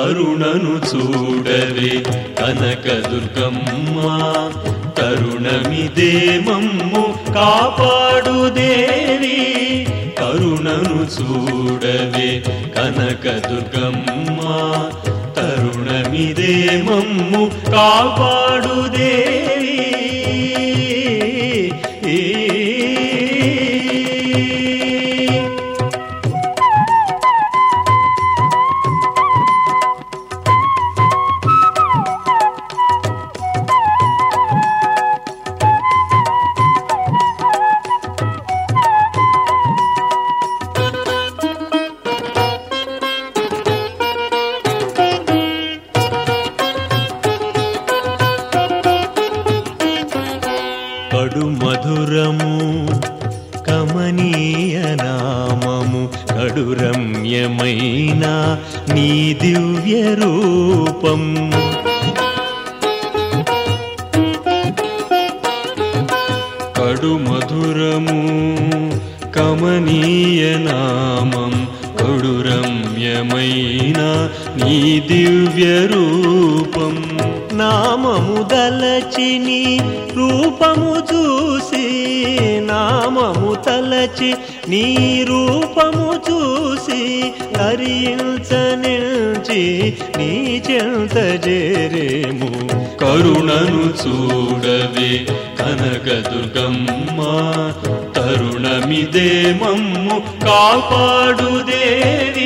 కరుణను చూడవే కనకదుర్గమ్మ తరుణమిదే మమ్ము కాపాడు దేవి కరుణను చూడవే కనకదుర్గమ్మ తరుణమిదే మమ్ము కాపాడు దేవి కడు మధురము కమనీయ నామము కడు రమ్యమైన నీ దివ్య రూపం కడు మధురము కమనీయ నామం కడు రమ్యమైన నీ దివ్య రూపం నామము దలచి నీ రూపము చూసి నామము తలచి నీ రూపము చూసి హరించనిల్చి నీ చెంత చేరేము కరుణను చూడవే కనకదుర్గమ్మ తరుణమిదే మమ్ము కాపాడు దేవి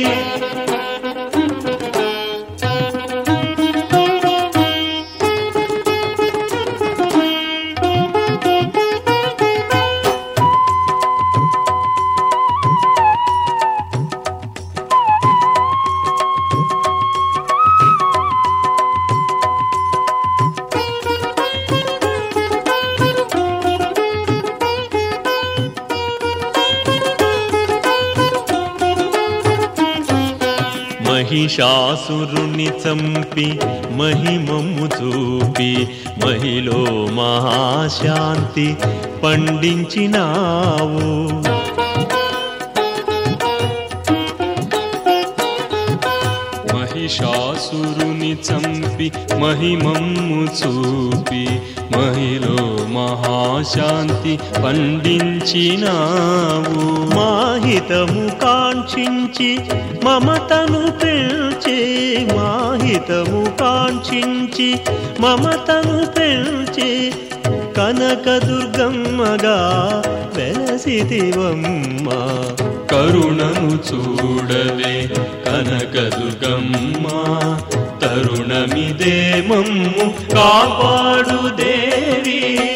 మహిషాసురుని చంపి మహిమము చూపి మహిలో మహాశాంతి పండించినావు మహిషాసురుని చంపి మహిమము చూపి మహిలో మహాశాంతి పండించినావు మాహితము కాంక్షించి మమతను పెంచి మాహితము కాంక్షించి మమతను పెంచి కనకదుర్గమ్మగా వెలసితివమ్మ కరుణను చూడవే కనకదుర్గమ్మ తరుణమిదే మమ్ము కాపాడు దేవి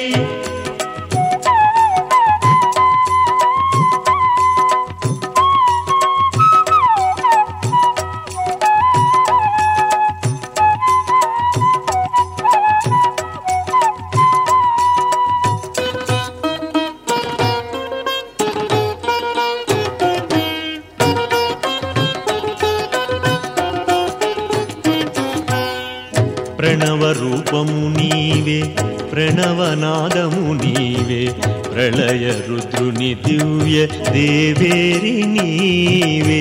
ప్రణవ రూపము నీవే ప్రణవనాదము నీవే ప్రళయ రుద్రుని దివ్య దేవేరి నీవే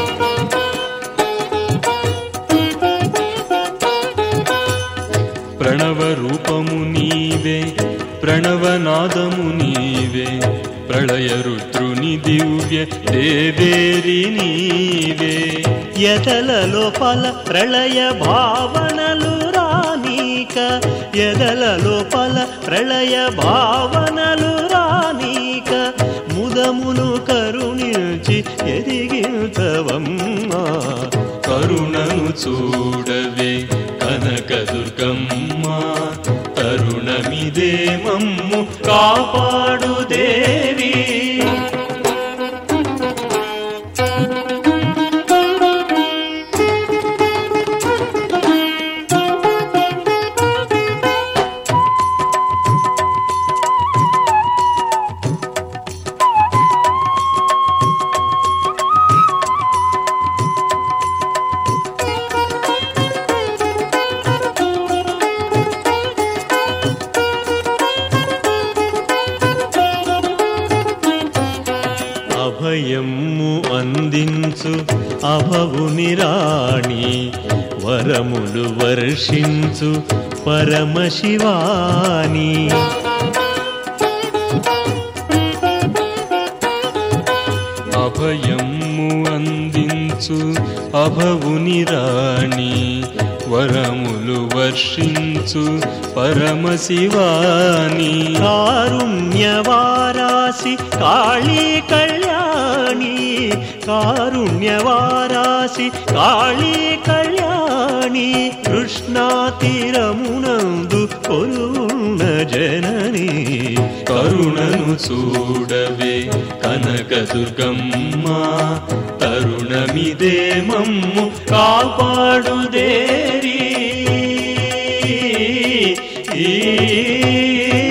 ప్రణవ రూపము నీవే ప్రణవనాదము నీవే ప్రళయ రుద్రుని దివ్య దేవేరి నీవే ఎదల లోపల ప్రళయ భావనలు రానీక ఎదల లోపల ప్రళయ భావనలు రానీక ముదమును కరుణించి ఎదిగించవమ్మ కరుణను చూడవే కనకదుర్గమ్మ తరుణమిదే మమ్ము కాపాడు దేవి వర్షించు అభవుని రాణి వరములు వర్షించు పరమశివాని అభయము అందించు అభవుని రాణి వరములు వర్షించు పరమశివాని కారుణ్యవారాసి కాళీ కళ్యాణి కారుణ్యవారాసి కాళీ కళ్యాణి కృష్ణా తీరమునందు కొలువున్న జనని కరుణను చూడవే కనకదుర్గమ్మ తరుణమిదే మమ్ము కాపాడుదేరి